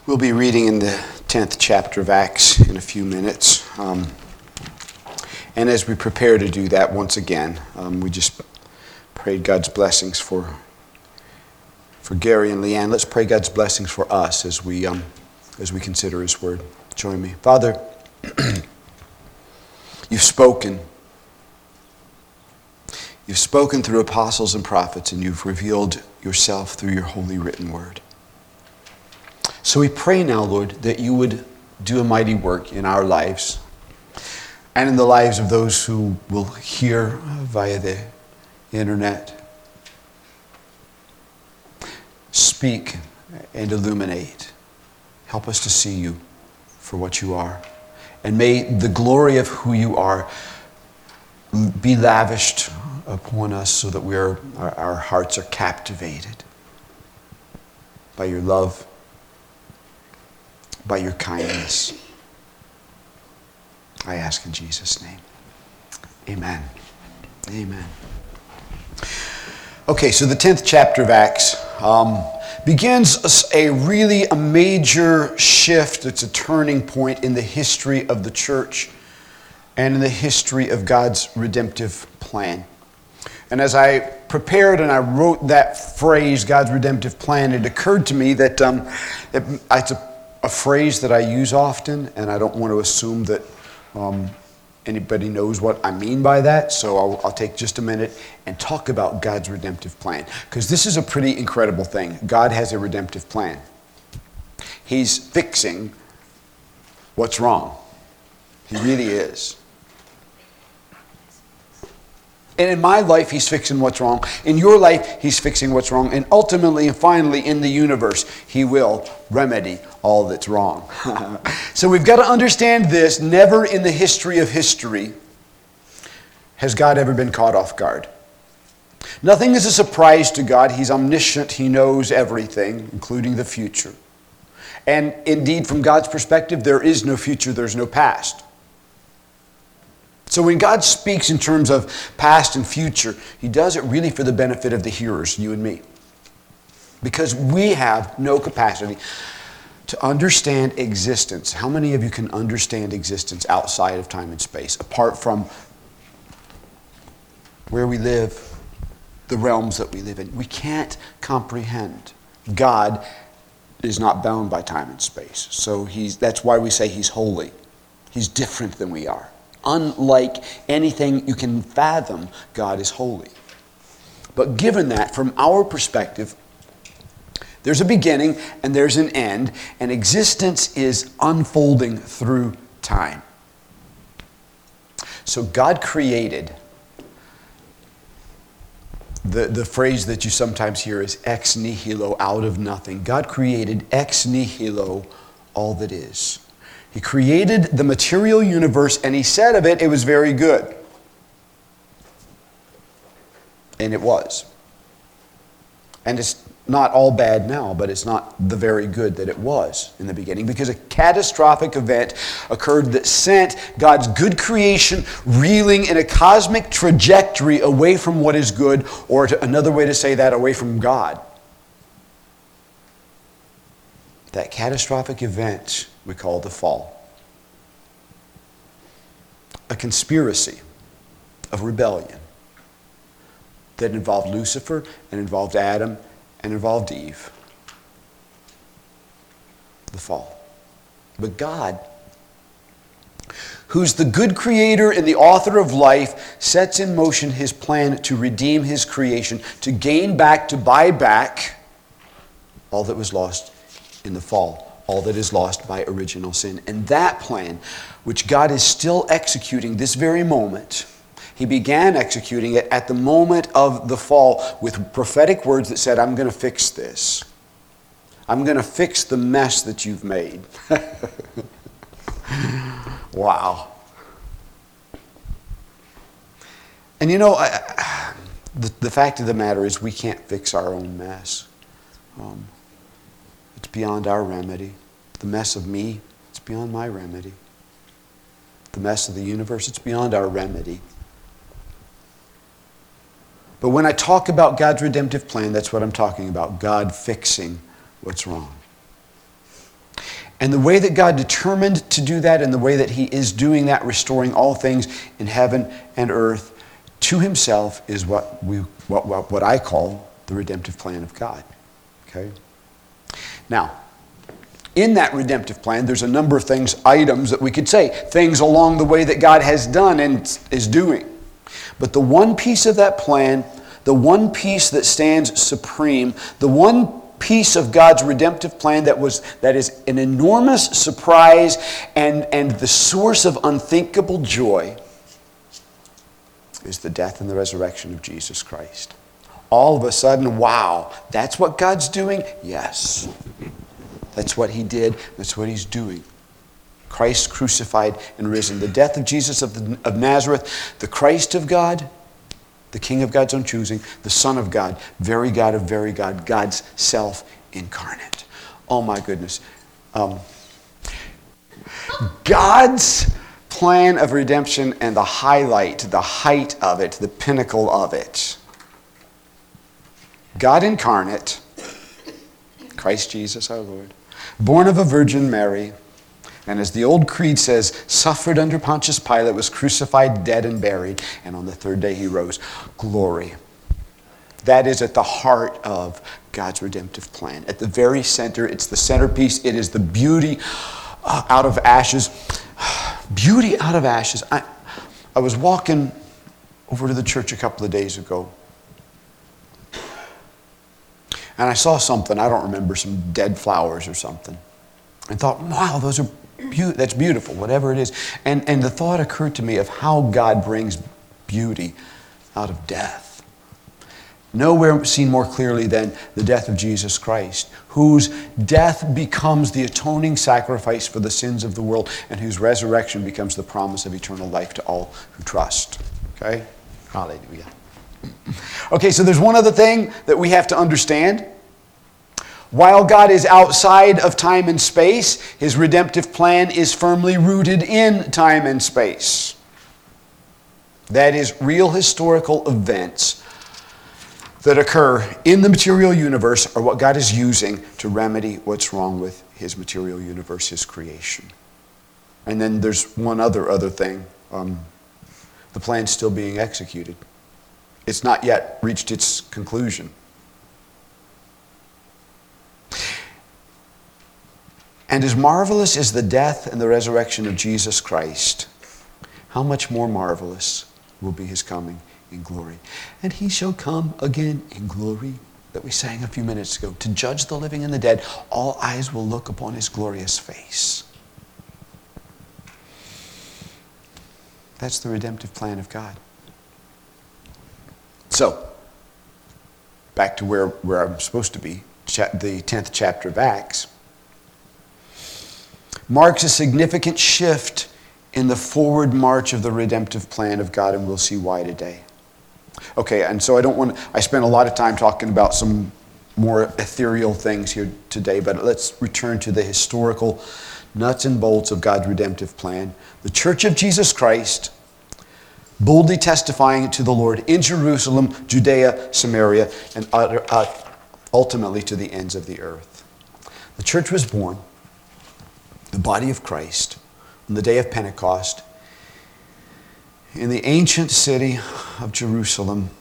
We'll be reading in the 10th chapter of Acts in a few minutes. And as we prepare to do that once again, we just prayed God's blessings for Gary and Leanne. Let's pray God's blessings for us as we consider His Word. Join me. Father, You've spoken. You've spoken through apostles and prophets, and You've revealed Yourself through Your holy written Word. So we pray now, Lord, that You would do a mighty work in our lives and in the lives of those who will hear via the internet. Speak and illuminate. Help us to see You for what You are. And may the glory of who You are be lavished upon us so that our hearts are captivated by Your love, by Your kindness. I ask in Jesus' name. Amen. Amen. Okay, so the 10th chapter of Acts begins a major shift. It's a turning point in the history of the church and in the history of God's redemptive plan. And as I prepared and I wrote that phrase, God's redemptive plan, it occurred to me that it's a phrase that I use often, and I don't want to assume that anybody knows what I mean by that. So I'll take just a minute and talk about God's redemptive plan, because this is a pretty incredible thing. God has a redemptive plan. He's fixing what's wrong. He really is. And in my life, He's fixing what's wrong. In your life, He's fixing what's wrong. And ultimately and finally, in the universe, He will remedy all that's wrong. So we've got to understand this. Never in the history of history has God ever been caught off guard. Nothing is a surprise to God. He's omniscient. He knows everything, including the future. And indeed, from God's perspective, there is no future, there's no past. So when God speaks in terms of past and future, He does it really for the benefit of the hearers, you and me. Because we have no capacity to understand existence. How many of you can understand existence outside of time and space, apart from where we live, the realms that we live in? We can't comprehend. God is not bound by time and space. So that's why we say He's holy. He's different than we are. Unlike anything you can fathom, God is holy. But given that, from our perspective, there's a beginning and there's an end, and existence is unfolding through time. So God created, the phrase that you sometimes hear is ex nihilo, out of nothing. God created ex nihilo all that is. He created the material universe, and He said of it, it was very good. And it was. And it's not all bad now, but it's not the very good that it was in the beginning, because a catastrophic event occurred that sent God's good creation reeling in a cosmic trajectory away from what is good, or another way to say that, away from God. That catastrophic event we call the fall. A conspiracy of rebellion that involved Lucifer and involved Adam and involved Eve. The fall. But God, who's the good creator and the author of life, sets in motion His plan to redeem His creation, to gain back, to buy back all that was lost in the fall. All that is lost by original sin. And that plan, which God is still executing this very moment, He began executing it at the moment of the fall with prophetic words that said, I'm going to fix this. I'm going to fix the mess that you've made. Wow. And you know, the fact of the matter is we can't fix our own mess. It's beyond our remedy. The mess of me, it's beyond my remedy. The mess of the universe, it's beyond our remedy. But when I talk about God's redemptive plan, that's what I'm talking about. God fixing what's wrong. And the way that God determined to do that, and the way that he is doing that, restoring all things in heaven and earth to himself, is what I call the redemptive plan of God. Okay? Now, in that redemptive plan, there's a number of items that we could say, things along the way that God has done and is doing. But the one piece of that plan, the one piece that stands supreme, the one piece of God's redemptive plan that is an enormous surprise and the source of unthinkable joy, is the death and the resurrection of Jesus Christ. All of a sudden, wow, that's what God's doing? Yes. That's what he did. That's what he's doing. Christ crucified and risen. The death of Jesus of Nazareth, the Christ of God, the King of God's own choosing, the Son of God, very God of very God, God's self-incarnate. Oh my goodness. God's plan of redemption and the height of it, the pinnacle of it. God incarnate, Christ Jesus our Lord, born of a Virgin Mary, and as the old creed says, suffered under Pontius Pilate, was crucified, dead, and buried, and on the third day he rose. Glory. That is at the heart of God's redemptive plan. At the very center, it's the centerpiece. It is the beauty out of ashes. Beauty out of ashes. I was walking over to the church a couple of days ago, and I saw something, I don't remember, some dead flowers or something. And thought, wow, that's beautiful, whatever it is. And the thought occurred to me of how God brings beauty out of death. Nowhere seen more clearly than the death of Jesus Christ, whose death becomes the atoning sacrifice for the sins of the world, and whose resurrection becomes the promise of eternal life to all who trust. Okay? Hallelujah. Okay, so there's one other thing that we have to understand. While God is outside of time and space, his redemptive plan is firmly rooted in time and space. That is, real historical events that occur in the material universe are what God is using to remedy what's wrong with his material universe, his creation. And then there's one other thing. The plan's still being executed. It's not yet reached its conclusion. And as marvelous as the death and the resurrection of Jesus Christ, how much more marvelous will be his coming in glory. And he shall come again in glory, that we sang a few minutes ago, to judge the living and the dead. All eyes will look upon his glorious face. That's the redemptive plan of God. So, back to where I'm supposed to be, the 10th chapter of Acts marks a significant shift in the forward march of the redemptive plan of God, and we'll see why today. Okay, and so I spent a lot of time talking about some more ethereal things here today, but let's return to the historical nuts and bolts of God's redemptive plan. The Church of Jesus Christ, boldly testifying to the Lord in Jerusalem, Judea, Samaria, and ultimately to the ends of the earth. The church was born, the body of Christ, on the day of Pentecost, in the ancient city of Jerusalem.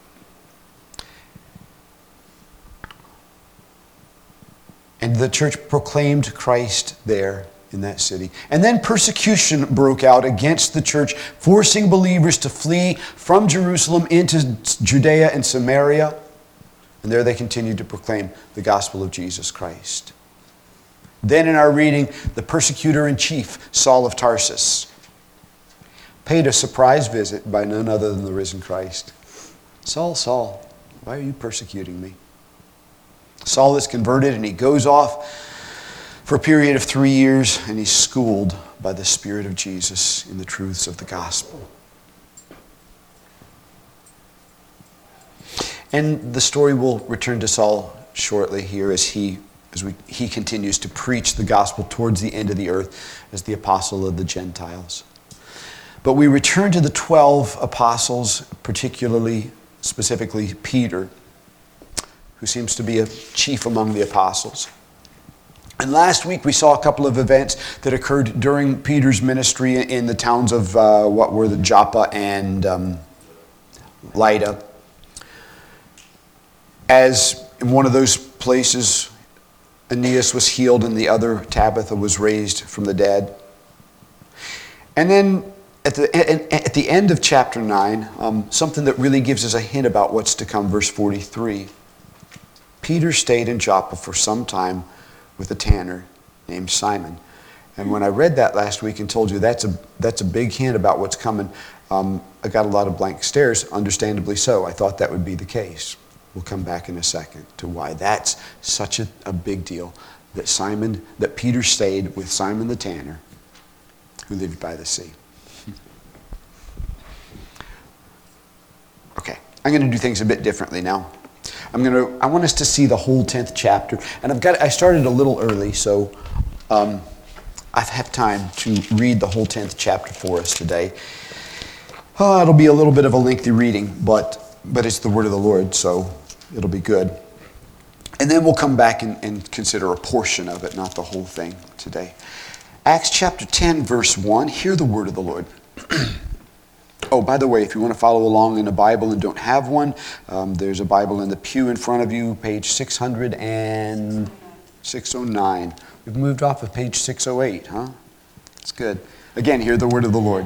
And the church proclaimed Christ there in that city. And then persecution broke out against the church, forcing believers to flee from Jerusalem into Judea and Samaria. And there they continued to proclaim the gospel of Jesus Christ. Then in our reading, the persecutor-in-chief, Saul of Tarsus, paid a surprise visit by none other than the risen Christ. Saul, Saul, why are you persecuting me? Saul is converted and he goes off for a period of 3 years, and he's schooled by the Spirit of Jesus in the truths of the gospel. And the story will return to Saul shortly here as he continues to preach the gospel towards the end of the earth as the apostle of the Gentiles. But we return to the 12 apostles, specifically Peter, who seems to be a chief among the apostles. And last week we saw a couple of events that occurred during Peter's ministry in the towns of what were the Joppa and Lydda. As in one of those places, Aeneas was healed and the other, Tabitha, was raised from the dead. And then at the end of chapter 9, something that really gives us a hint about what's to come, verse 43. Peter stayed in Joppa for some time with a tanner named Simon. And when I read that last week and told you that's a big hint about what's coming, I got a lot of blank stares, understandably so. I thought that would be the case. We'll come back in a second to why that's such a big deal, that Peter stayed with Simon the tanner, who lived by the sea. Okay, I'm going to do things a bit differently now. I want us to see the whole 10th chapter, and I started a little early, so I have time to read the whole 10th chapter for us today. It'll be a little bit of a lengthy reading, but it's the word of the Lord, so it'll be good. And then we'll come back and consider a portion of it, not the whole thing today. Acts chapter 10, verse 1, hear the word of the Lord. Oh, by the way, if you want to follow along in a Bible and don't have one, there's a Bible in the pew in front of you, page 609. We've moved off of page 608, huh? That's good. Again, hear the word of the Lord.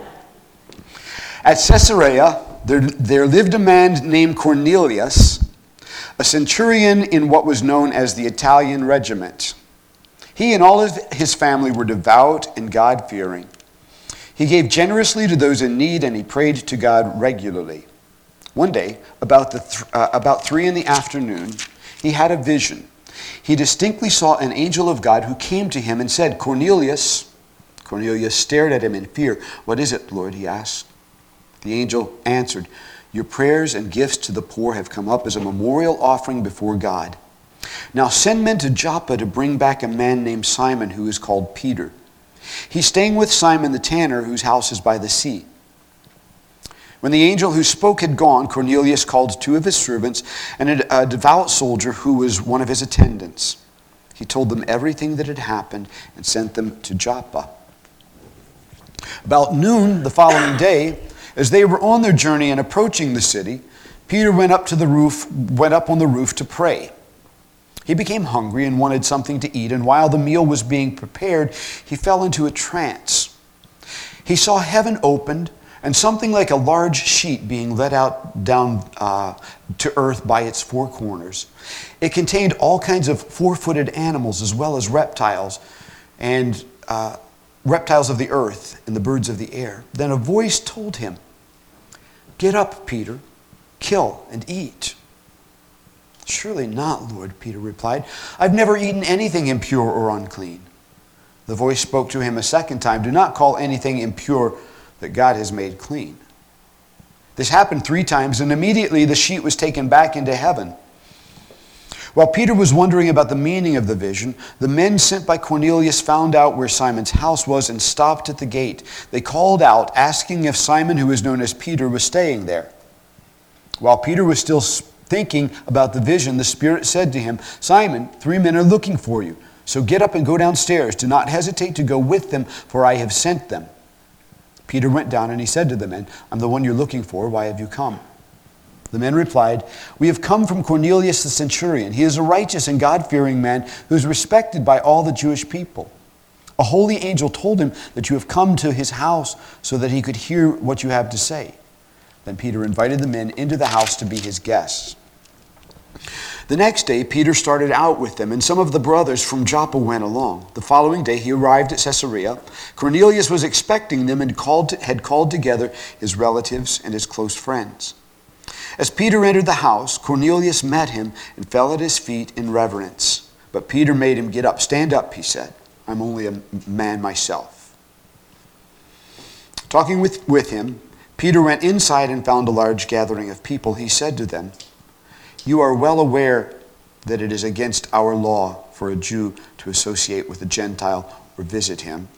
At Caesarea, there lived a man named Cornelius, a centurion in what was known as the Italian regiment. He and all of his family were devout and God-fearing. He gave generously to those in need, and he prayed to God regularly. One day, about 3 in the afternoon, he had a vision. He distinctly saw an angel of God who came to him and said, Cornelius. Cornelius stared at him in fear. What is it, Lord? He asked. The angel answered, your prayers and gifts to the poor have come up as a memorial offering before God. Now send men to Joppa to bring back a man named Simon who is called Peter. He's staying with Simon the tanner, whose house is by the sea. When the angel who spoke had gone, Cornelius called 2 of his servants and a devout soldier who was one of his attendants. He told them everything that had happened and sent them to Joppa. About noon the following day, as they were on their journey and approaching the city, Peter went up on the roof to pray. He became hungry and wanted something to eat, and while the meal was being prepared, he fell into a trance. He saw heaven opened and something like a large sheet being let out down to earth by its 4 corners. It contained all kinds of 4-footed animals as well as reptiles, and reptiles of the earth and the birds of the air. Then a voice told him, get up, Peter, kill and eat. Surely not, Lord, Peter replied. I've never eaten anything impure or unclean. The voice spoke to him a second time. Do not call anything impure that God has made clean. This happened 3 times, and immediately the sheet was taken back into heaven. While Peter was wondering about the meaning of the vision, the men sent by Cornelius found out where Simon's house was and stopped at the gate. They called out, asking if Simon, who was known as Peter, was staying there. While Peter was still thinking about the vision, the Spirit said to him, Simon, 3 men are looking for you. So get up and go downstairs. Do not hesitate to go with them, for I have sent them. Peter went down and he said to the men, I'm the one you're looking for. Why have you come? The men replied, we have come from Cornelius the centurion. He is a righteous and God-fearing man who is respected by all the Jewish people. A holy angel told him that you have come to his house so that he could hear what you have to say. Then Peter invited the men into the house to be his guests. The next day, Peter started out with them, and some of the brothers from Joppa went along. The following day, he arrived at Caesarea. Cornelius was expecting them and had called together his relatives and his close friends. As Peter entered the house, Cornelius met him and fell at his feet in reverence. But Peter made him get up. Stand up, he said. I'm only a man myself. Talking with him, Peter went inside and found a large gathering of people. He said to them, you are well aware that it is against our law for a Jew to associate with a Gentile or visit him.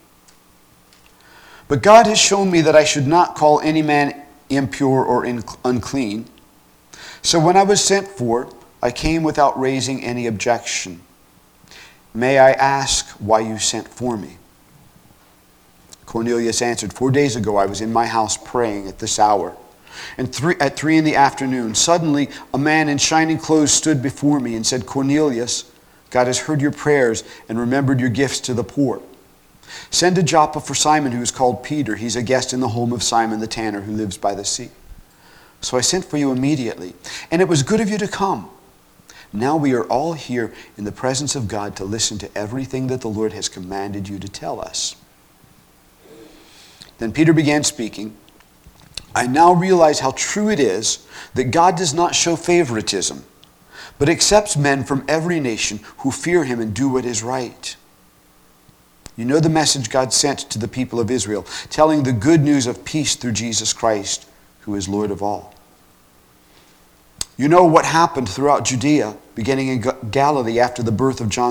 But God has shown me that I should not call any man impure or unclean. So when I was sent for, I came without raising any objection. may I ask why you sent for me?" Cornelius answered, "4 days ago I was in my house praying at this hour. And at 3 in the afternoon, suddenly a man in shining clothes stood before me and said, 'Cornelius, God has heard your prayers and remembered your gifts to the poor. Send to Joppa for Simon, who is called Peter. He's a guest in the home of Simon the tanner, who lives by the sea.' So I sent for you immediately, and it was good of you to come. Now we are all here in the presence of God to listen to everything that the Lord has commanded you to tell us." Then Peter began speaking. "I now realize how true it is that God does not show favoritism, but accepts men from every nation who fear him and do what is right. You know the message God sent to the people of Israel, telling the good news of peace through Jesus Christ, who is Lord of all. You know what happened throughout Judea, beginning in Galilee after the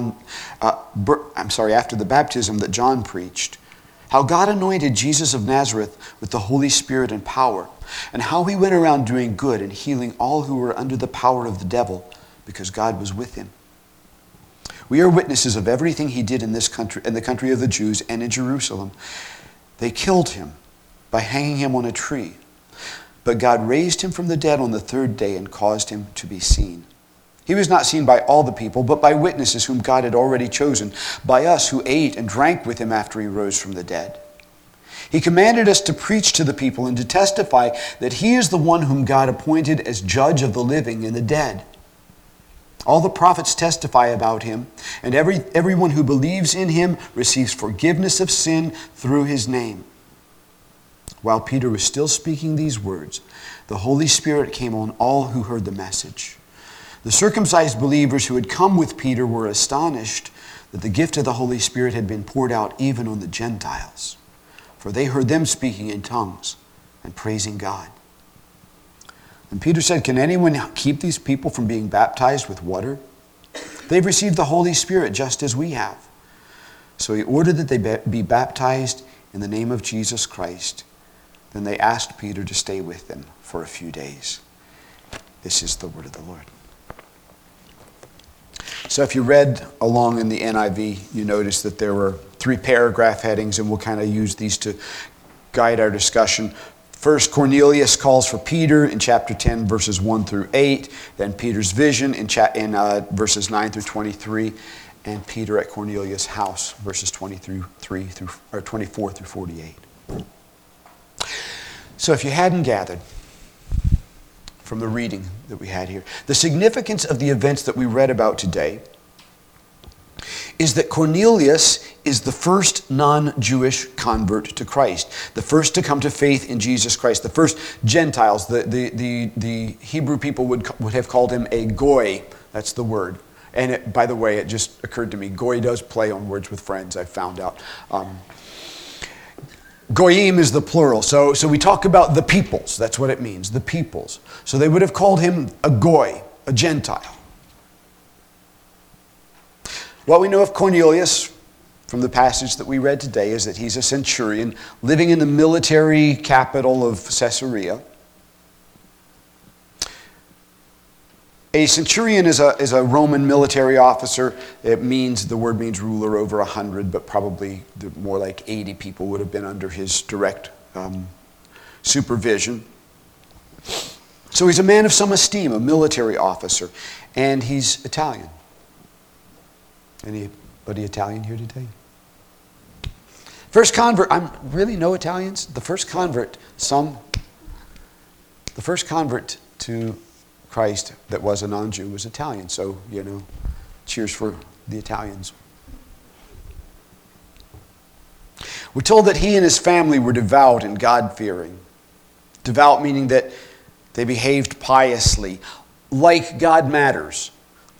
after the baptism that John preached, how God anointed Jesus of Nazareth with the Holy Spirit and power, and how he went around doing good and healing all who were under the power of the devil, because God was with him. We are witnesses of everything he did in this country, in the country of the Jews and in Jerusalem. They killed him by hanging him on a tree. But God raised him from the dead on the 3rd day and caused him to be seen. He was not seen by all the people, but by witnesses whom God had already chosen, by us who ate and drank with him after he rose from the dead. He commanded us to preach to the people and to testify that he is the one whom God appointed as judge of the living and the dead. All the prophets testify about him, and everyone who believes in him receives forgiveness of sin through his name." While Peter was still speaking these words, the Holy Spirit came on all who heard the message. The circumcised believers who had come with Peter were astonished that the gift of the Holy Spirit had been poured out even on the Gentiles, for they heard them speaking in tongues and praising God. And Peter said, "Can anyone keep these people from being baptized with water? They've received the Holy Spirit just as we have." So he ordered that they be baptized in the name of Jesus Christ. Then they asked Peter to stay with them for a few days. This is the word of the Lord. So if you read along in the NIV, you notice that there were 3 paragraph headings, and we'll kind of use these to guide our discussion. First, Cornelius calls for Peter in chapter 10, verses 1 through 8. Then Peter's vision in verses 9 through 23. And Peter at Cornelius' house, verses 24 through 48. So if you hadn't gathered from the reading that we had here, the significance of the events that we read about today is that Cornelius is the first non-Jewish convert to Christ, the first to come to faith in Jesus Christ, the first Gentiles. The Hebrew people would have called him a goy. That's the word. And by the way, it just occurred to me, goy does play on words with friends, I found out. Goyim is the plural. So we talk about the peoples. That's what it means, the peoples. So they would have called him a goy, a Gentile. What we know of Cornelius from the passage that we read today is that he's a centurion living in the military capital of Caesarea. A centurion is a Roman military officer. The word means ruler over 100, but probably more like 80 people would have been under his direct supervision. So he's a man of some esteem, a military officer, and he's Italian. Anybody Italian here today? First convert, I'm really no Italians. The first convert to Christ that was a non-Jew was Italian. So, cheers for the Italians. We're told that he and his family were devout and God-fearing. Devout meaning that they behaved piously, like God matters.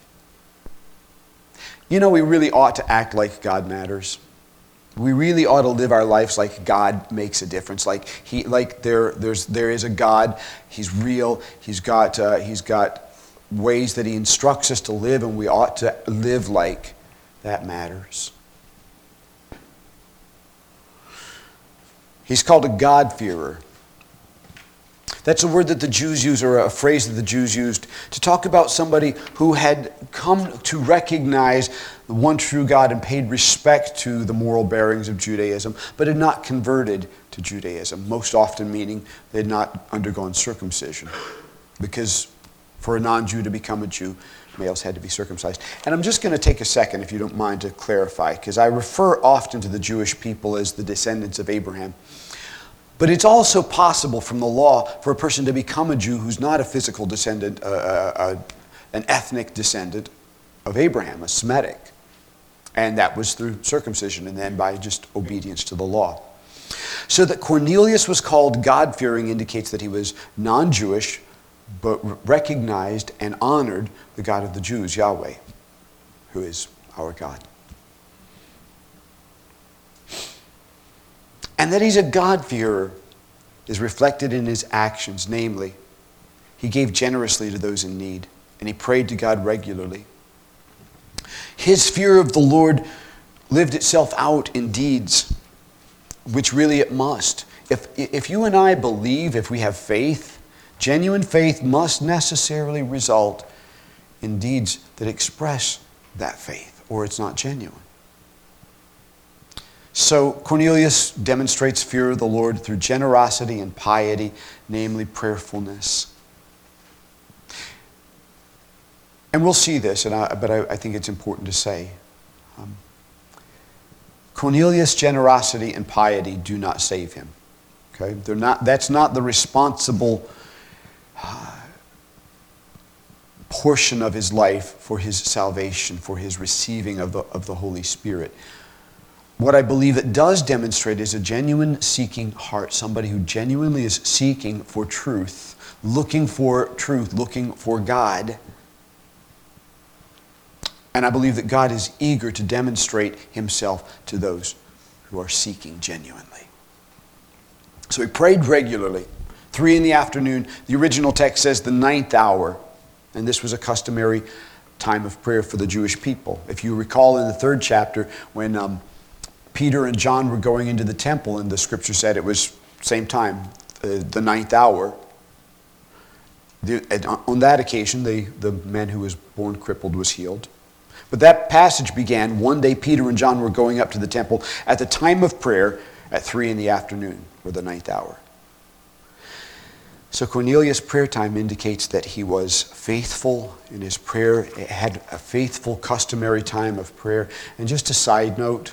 We really ought to act like God matters. We really ought to live our lives like God makes a difference. There is a God. He's real. He's got ways that he instructs us to live, and we ought to live like that matters. He's called a God-fearer. That's a word that the Jews use, or a phrase that the Jews used, to talk about somebody who had come to recognize the one true God and paid respect to the moral bearings of Judaism, but had not converted to Judaism, most often meaning they had not undergone circumcision. Because for a non-Jew to become a Jew, males had to be circumcised. And I'm just going to take a second, if you don't mind, to clarify, because I refer often to the Jewish people as the descendants of Abraham. But it's also possible from the law for a person to become a Jew who's not a physical descendant, an ethnic descendant of Abraham, a Semitic. And that was through circumcision and then by just obedience to the law. So that Cornelius was called God-fearing indicates that he was non-Jewish, but recognized and honored the God of the Jews, Yahweh, who is our God. And that he's a God-fearer is reflected in his actions, namely, he gave generously to those in need, and he prayed to God regularly. His fear of the Lord lived itself out in deeds, which really it must. If you and I believe, if we have faith, genuine faith must necessarily result in deeds that express that faith, or it's not genuine. So Cornelius demonstrates fear of the Lord through generosity and piety, namely prayerfulness. And we'll see this, but I think it's important to say. Cornelius' generosity and piety do not save him. Okay? That's not the responsible portion of his life for his salvation, for his receiving of the Holy Spirit. What I believe it does demonstrate is a genuine seeking heart, somebody who genuinely is seeking for truth, looking for God. And I believe that God is eager to demonstrate himself to those who are seeking genuinely. So he prayed regularly, 3 p.m. The original text says the 9th hour, and this was a customary time of prayer for the Jewish people. If you recall in the 3rd chapter, when Peter and John were going into the temple, and the scripture said it was same time, the 9th hour. On that occasion, the man who was born crippled was healed. But that passage began, one day Peter and John were going up to the temple at the time of prayer at 3 p.m, or the 9th hour. So Cornelius' prayer time indicates that he was faithful in his prayer, had a faithful customary time of prayer. And just a side note,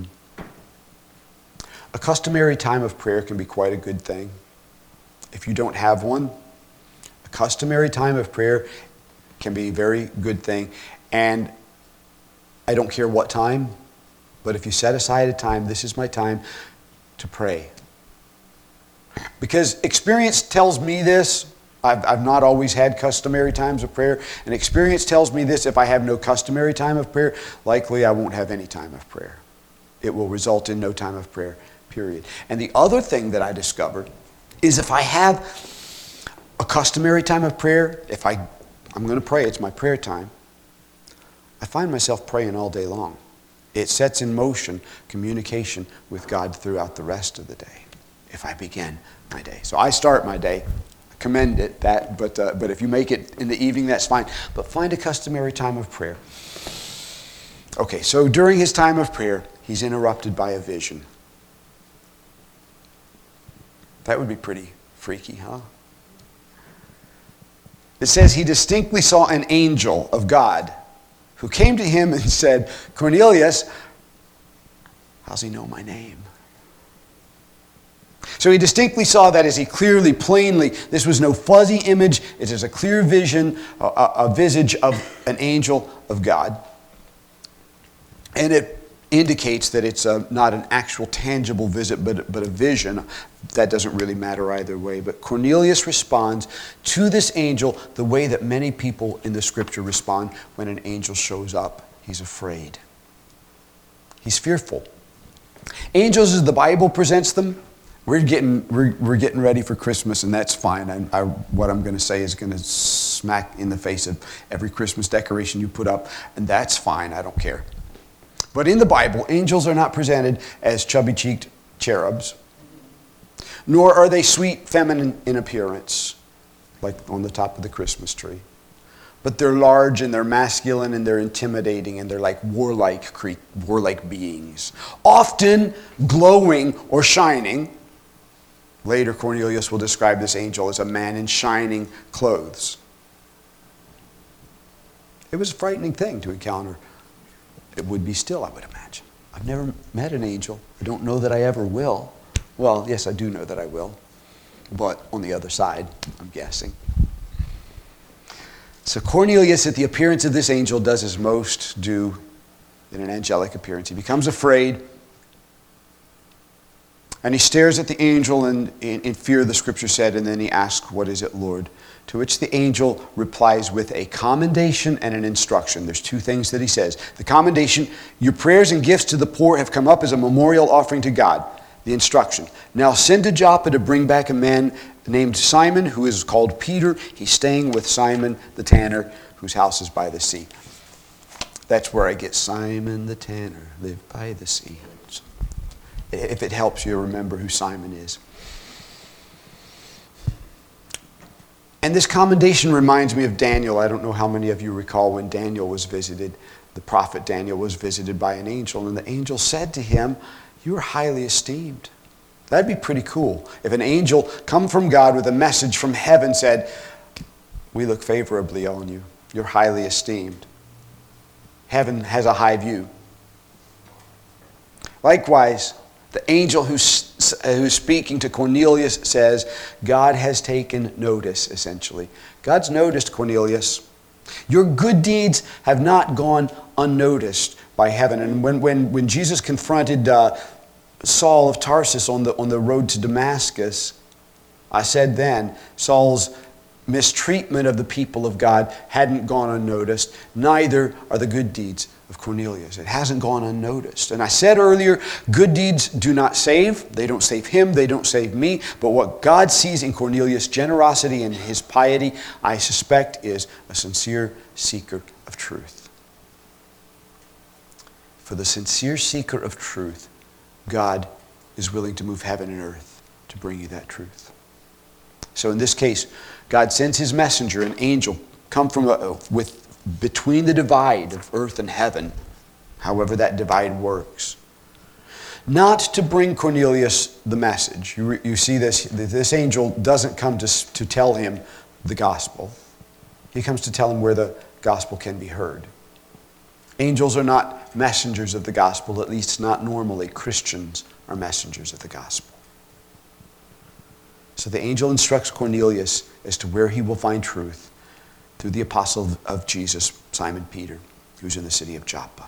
a customary time of prayer can be quite a good thing. If you don't have one, a customary time of prayer can be a very good thing. And I don't care what time, but if you set aside a time, this is my time to pray. Because experience tells me this. I've not always had customary times of prayer, and experience tells me this: if I have no customary time of prayer, likely I won't have any time of prayer. It will result in no time of prayer, period. And the other thing that I discovered is if I have a customary time of prayer, I'm going to pray, it's my prayer time, I find myself praying all day long. It sets in motion communication with God throughout the rest of the day if I begin my day. So I start my day. I commend it, but if you make it in the evening, that's fine. But find a customary time of prayer. Okay, so during his time of prayer, he's interrupted by a vision. That would be pretty freaky, huh? It says he distinctly saw an angel of God who came to him and said, "Cornelius, how's he know my name?" So he distinctly saw that as he clearly, plainly, this was no fuzzy image, it is a clear vision, a visage of an angel of God. And it indicates that it's not an actual tangible visit, but a vision. That doesn't really matter either way. But Cornelius responds to this angel the way that many people in the scripture respond when an angel shows up. He's afraid. He's fearful. Angels, as the Bible presents them, we're getting ready for Christmas, and that's fine. What I'm going to say is going to smack in the face of every Christmas decoration you put up, and that's fine. I don't care. But in the Bible, angels are not presented as chubby-cheeked cherubs, nor are they sweet, feminine in appearance, like on the top of the Christmas tree. But they're large and they're masculine and they're intimidating and they're like warlike beings, often glowing or shining. Later, Cornelius will describe this angel as a man in shining clothes. It was a frightening thing to encounter. It would be still, I would imagine. I've never met an angel. I don't know that I ever will. Well, yes, I do know that I will. But on the other side, I'm guessing. So Cornelius, at the appearance of this angel, does as most do in an angelic appearance. He becomes afraid. And he stares at the angel in fear, the scripture said, and then he asks, "What is it, Lord?" To which the angel replies with a commendation and an instruction. There's two things that he says. The commendation, your prayers and gifts to the poor have come up as a memorial offering to God. The instruction, now send to Joppa to bring back a man named Simon, who is called Peter. He's staying with Simon the tanner, whose house is by the sea. That's where I get Simon the tanner, lived by the sea. If it helps you remember who Simon is. And this commendation reminds me of Daniel. I don't know how many of you recall when Daniel was visited. The prophet Daniel was visited by an angel, and the angel said to him, "You are highly esteemed." That'd be pretty cool. If an angel come from God with a message from heaven said, "We look favorably on you. You're highly esteemed." Heaven has a high view. Likewise, the angel who's speaking to Cornelius says, God has taken notice, essentially. God's noticed Cornelius. Your good deeds have not gone unnoticed by heaven. And when Jesus confronted Saul of Tarsus on the road to Damascus, I said then, Saul's mistreatment of the people of God hadn't gone unnoticed. Neither are the good deeds of Cornelius. It hasn't gone unnoticed. And I said earlier, good deeds do not save. They don't save him. They don't save me. But what God sees in Cornelius' generosity and his piety, I suspect, is a sincere seeker of truth. For the sincere seeker of truth, God is willing to move heaven and earth to bring you that truth. So in this case, God sends his messenger, an angel, come from between the divide of earth and heaven, however that divide works. Not to bring Cornelius the message. You see this angel doesn't come to tell him the gospel. He comes to tell him where the gospel can be heard. Angels are not messengers of the gospel, at least not normally. Christians are messengers of the gospel. So the angel instructs Cornelius as to where he will find truth through the apostle of Jesus, Simon Peter, who's in the city of Joppa.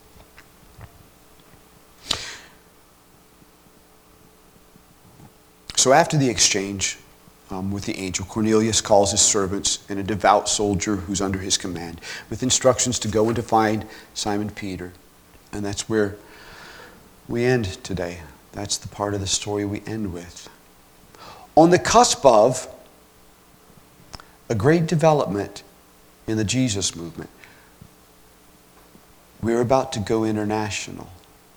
So after the exchange with the angel, Cornelius calls his servants and a devout soldier who's under his command with instructions to go and to find Simon Peter. And that's where we end today. That's the part of the story we end with. On the cusp of a great development in the Jesus movement, we're about to go international.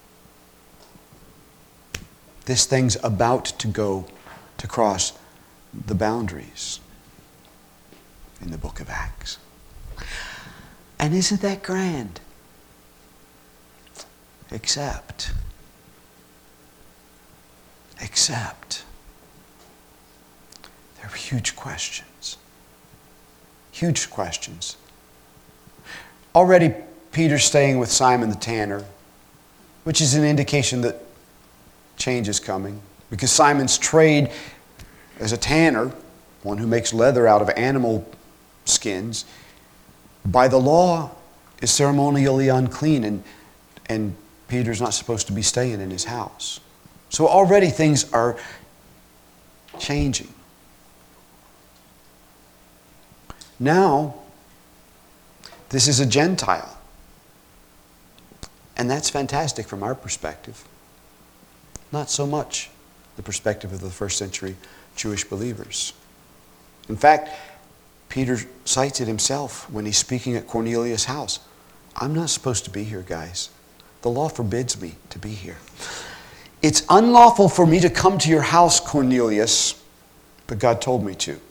This thing's about to cross the boundaries in the book of Acts. And isn't that grand? Except there are huge questions. Huge questions. Already Peter's staying with Simon the tanner, which is an indication that change is coming. Because Simon's trade as a tanner, one who makes leather out of animal skins, by the law is ceremonially unclean, and Peter's not supposed to be staying in his house. So already things are changing. Now, this is a Gentile. And that's fantastic from our perspective. Not so much the perspective of the first century Jewish believers. In fact, Peter cites it himself when he's speaking at Cornelius' house. I'm not supposed to be here, guys. The law forbids me to be here. It's unlawful for me to come to your house, Cornelius, but God told me to.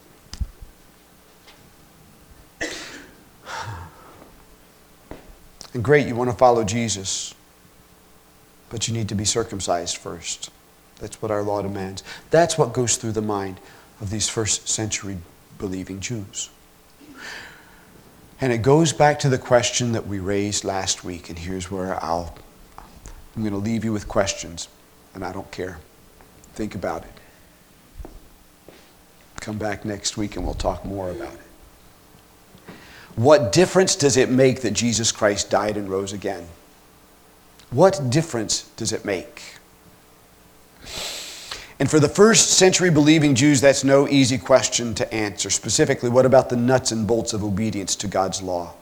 And great, you want to follow Jesus, but you need to be circumcised first. That's what our law demands. That's what goes through the mind of these first century believing Jews. And it goes back to the question that we raised last week, and here's where I'm going to leave you with questions, and I don't care. Think about it. Come back next week and we'll talk more about it. What difference does it make that Jesus Christ died and rose again? What difference does it make? And for the first century believing Jews, that's no easy question to answer. Specifically, what about the nuts and bolts of obedience to God's law?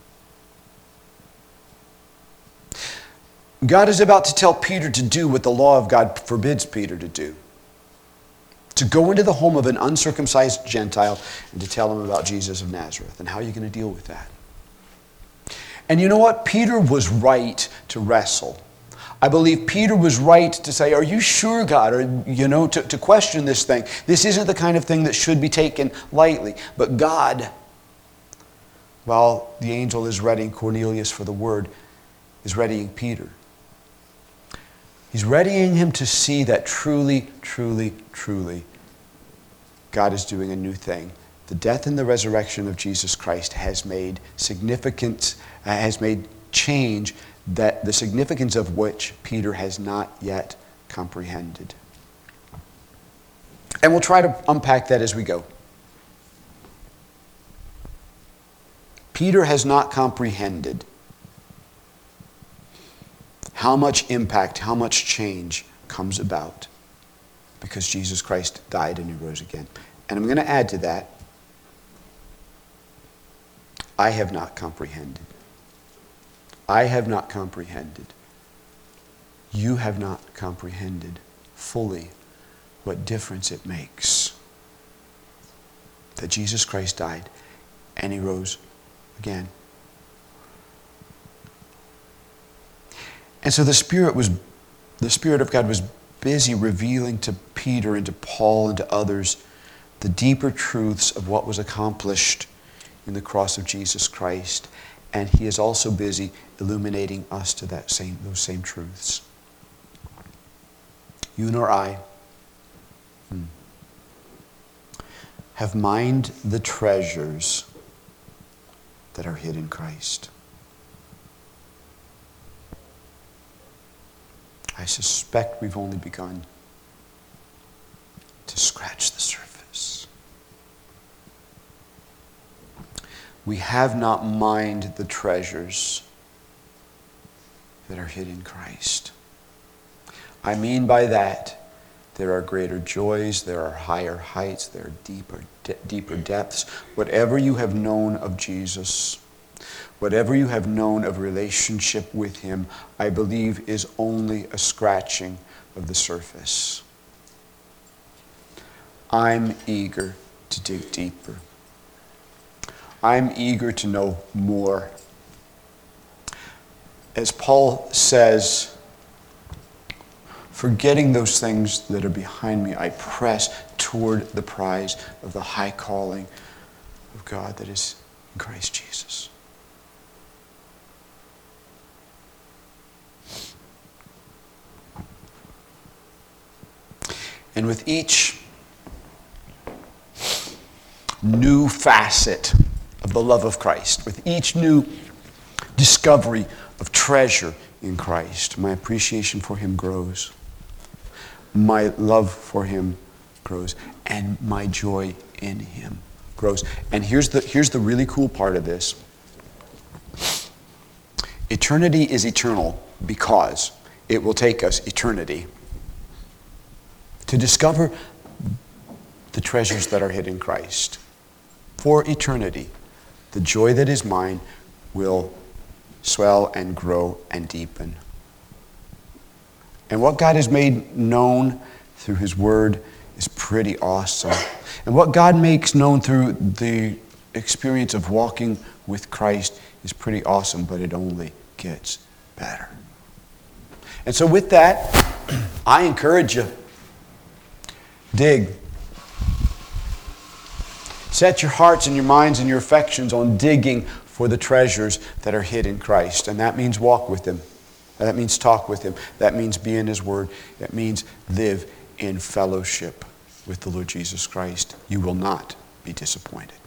God is about to tell Peter to do what the law of God forbids Peter to do. To go into the home of an uncircumcised Gentile and to tell him about Jesus of Nazareth. And how are you going to deal with that? And you know what? Peter was right to wrestle. I believe Peter was right to say, are you sure, God? Or, to question this thing. This isn't the kind of thing that should be taken lightly. But God, while the angel is readying Cornelius for the word, is readying Peter. He's readying him to see that truly, truly, truly, God is doing a new thing. The death and the resurrection of Jesus Christ has made change that the significance of which Peter has not yet comprehended. And we'll try to unpack that as we go. Peter has not comprehended how much impact, how much change comes about because Jesus Christ died and he rose again. And I'm going to add to that, I have not comprehended. I have not comprehended. You have not comprehended fully what difference it makes that Jesus Christ died and he rose again. And so the Spirit of God was busy revealing to Peter and to Paul and to others the deeper truths of what was accomplished in the cross of Jesus Christ. And he is also busy illuminating us to those same truths. You nor I have mined the treasures that are hid in Christ. I suspect we've only begun to scratch the surface. We have not mined the treasures that are hid in Christ. I mean by that, there are greater joys, there are higher heights, there are deeper depths. Whatever you have known of Jesus, whatever you have known of relationship with him, I believe is only a scratching of the surface. I'm eager to dig deeper. I'm eager to know more. As Paul says, forgetting those things that are behind me, I press toward the prize of the high calling of God that is in Christ Jesus. And with each new facet of the love of Christ, with each new discovery of treasure in Christ, my appreciation for him grows. My love for him grows. And my joy in him grows. And here's the really cool part of this. Eternity is eternal because it will take us eternity to discover the treasures that are hid in Christ. For eternity, the joy that is mine will swell and grow and deepen. And what God has made known through his word is pretty awesome. And what God makes known through the experience of walking with Christ is pretty awesome, but it only gets better. And so with that, I encourage you, dig. Set your hearts and your minds and your affections on digging for the treasures that are hid in Christ. And that means walk with Him. That means talk with Him. That means be in His Word. That means live in fellowship with the Lord Jesus Christ. You will not be disappointed.